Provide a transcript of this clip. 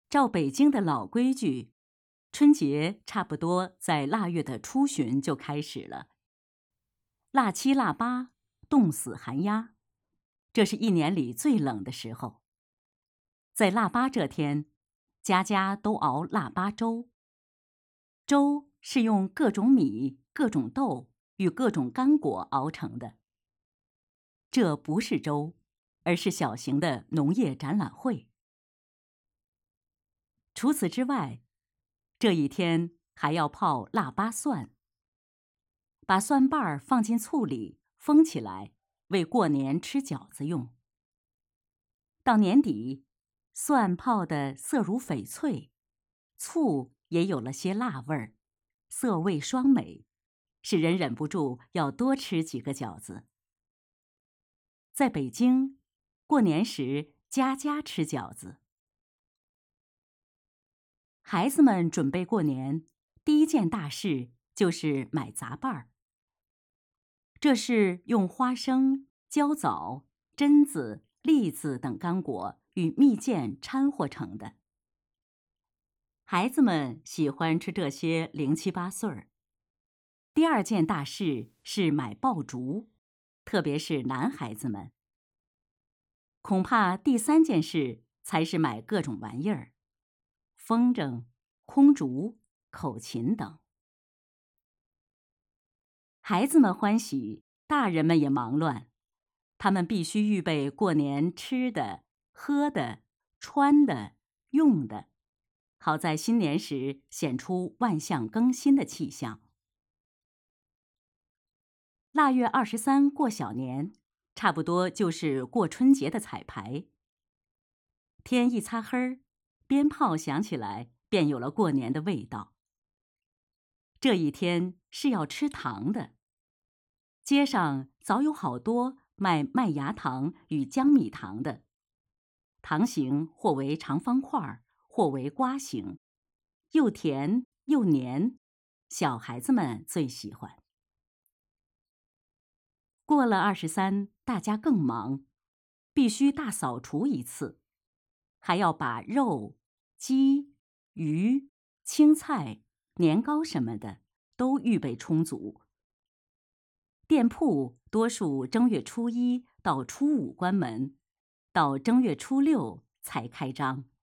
照北京的老规矩，春节差不多在腊月的初旬就开始了。腊七腊八，冻死寒鸦，这是一年里最冷的时候。在腊八这天，家家都熬腊八粥。粥是用各种米、各种豆与各种干果熬成的。这不是粥，而是小型的农业展览会。除此之外，这一天还要泡腊八蒜，把蒜瓣儿放进醋里封起来，为过年吃饺子用。到年底，蒜泡得色如翡翠，醋也有了些辣味儿，色味双美，使人忍不住要多吃几个饺子。在北京，过年时家家吃饺子。孩子们准备过年，第一件大事就是买杂拌儿。这是用花生、焦枣、榛子、栗子等干果与蜜饯掺和成的。孩子们喜欢吃这些零七八碎儿。第二件大事是买爆竹，特别是男孩子们。恐怕第三件事才是买各种玩意儿，风筝、空竹、口琴等。孩子们欢喜，大人们也忙乱。他们必须预备过年吃的、喝的、穿的、用的，好在新年时显出万象更新的气象。腊月23过小年，差不多就是过春节的彩排。天一擦黑儿，鞭炮响起来，便有了过年的味道。这一天是要吃糖的。街上早有好多卖麦芽糖与江米糖的，糖形或为长方块，或为瓜形，又甜又黏，小孩子们最喜欢。过了23，大家更忙，必须大扫除一次，还要把肉、鸡、鱼、青菜、年糕什么的都预备充足。店铺多数正月初1到初5关门，到正月初6才开张。